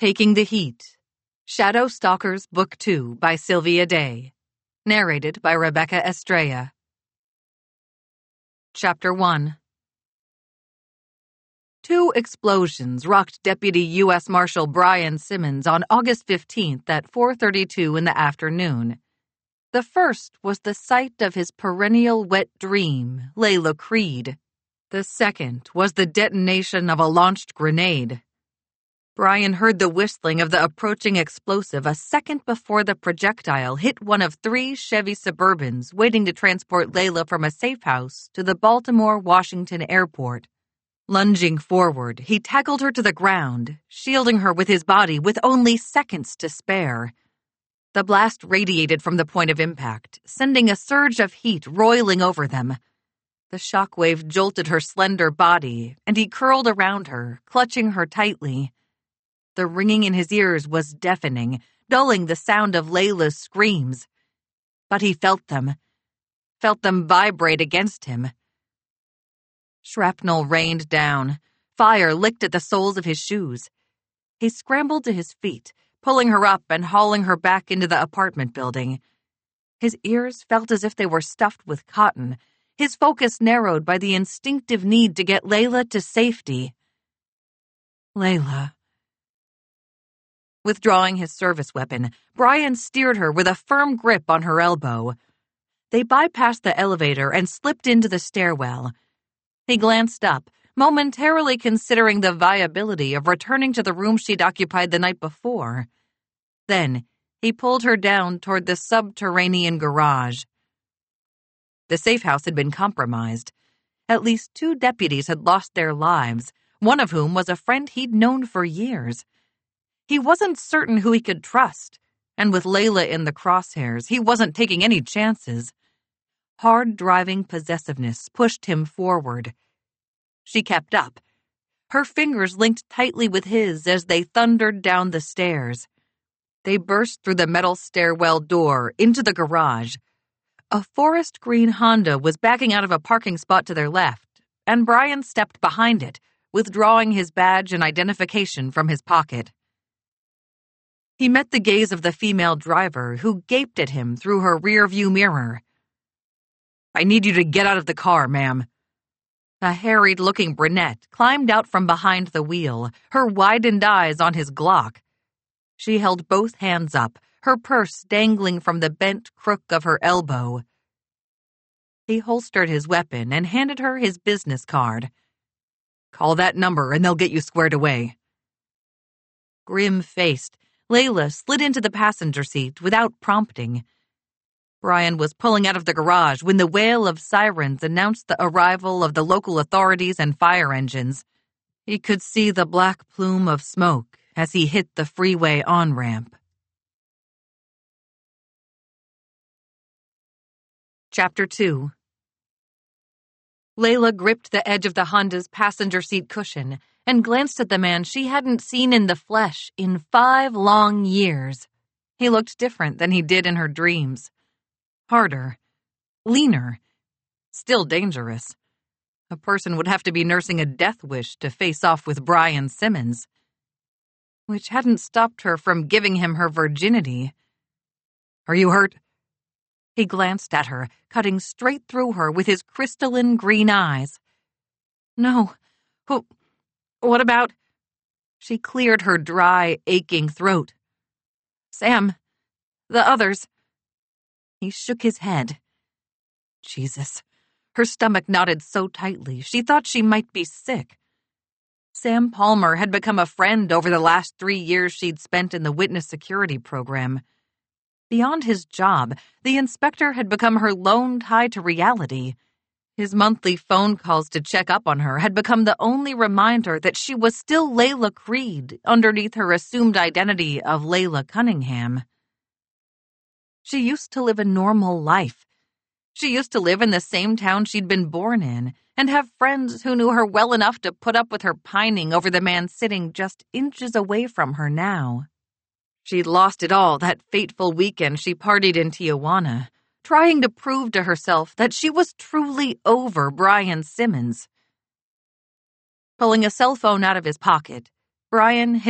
Taking the Heat. Shadow Stalkers Book 2 by Sylvia Day. Narrated by Rebecca Estrella. Chapter 1. 2 explosions rocked Deputy U.S. Marshal Brian Simmons on August 15th at 4:32 in the afternoon. The first was the sight of his perennial wet dream, Layla Creed. The second was the detonation of a launched grenade. Brian heard the whistling of the approaching explosive a second before the projectile hit one of 3 Chevy Suburbans waiting to transport Layla from a safe house to the Baltimore-Washington airport. Lunging forward, he tackled her to the ground, shielding her with his body with only seconds to spare. The blast radiated from the point of impact, sending a surge of heat roiling over them. The shockwave jolted her slender body, and he curled around her, clutching her tightly. The ringing in his ears was deafening, dulling the sound of Layla's screams. But he felt them vibrate against him. Shrapnel rained down. Fire licked at the soles of his shoes. He scrambled to his feet, pulling her up and hauling her back into the apartment building. His ears felt as if they were stuffed with cotton, his focus narrowed by the instinctive need to get Layla to safety. Layla. Withdrawing his service weapon, Brian steered her with a firm grip on her elbow. They bypassed the elevator and slipped into the stairwell. He glanced up, momentarily considering the viability of returning to the room she'd occupied the night before. Then, he pulled her down toward the subterranean garage. The safe house had been compromised. At least 2 deputies had lost their lives, one of whom was a friend he'd known for years. He wasn't certain who he could trust, and with Layla in the crosshairs, he wasn't taking any chances. Hard-driving possessiveness pushed him forward. She kept up. Her fingers linked tightly with his as they thundered down the stairs. They burst through the metal stairwell door into the garage. A forest green Honda was backing out of a parking spot to their left, and Brian stepped behind it, withdrawing his badge and identification from his pocket. He met the gaze of the female driver, who gaped at him through her rearview mirror. "I need you to get out of the car, ma'am." A harried-looking brunette climbed out from behind the wheel, her widened eyes on his Glock. She held both hands up, her purse dangling from the bent crook of her elbow. He holstered his weapon and handed her his business card. "Call that number and they'll get you squared away." Grim-faced, Layla slid into the passenger seat without prompting. Brian was pulling out of the garage when the wail of sirens announced the arrival of the local authorities and fire engines. He could see the black plume of smoke as he hit the freeway on-ramp. Chapter 2. Layla gripped the edge of the Honda's passenger seat cushion and glanced at the man she hadn't seen in the flesh in 5 long years. He looked different than he did in her dreams. Harder. Leaner. Still dangerous. A person would have to be nursing a death wish to face off with Brian Simmons. Which hadn't stopped her from giving him her virginity. "Are you hurt?" He glanced at her, cutting straight through her with his crystalline green eyes. "No. What about—" She cleared her dry, aching throat. "Sam. The others." He shook his head. Jesus. Her stomach knotted so tightly, she thought she might be sick. Sam Palmer had become a friend over the last 3 years she'd spent in the witness security program. Beyond his job, the inspector had become her lone tie to reality. His monthly phone calls to check up on her had become the only reminder that she was still Layla Creed underneath her assumed identity of Layla Cunningham. She used to live a normal life. She used to live in the same town she'd been born in and have friends who knew her well enough to put up with her pining over the man sitting just inches away from her now. She'd lost it all that fateful weekend she partied in Tijuana, trying to prove to herself that she was truly over Brian Simmons. Pulling a cell phone out of his pocket, Brian hit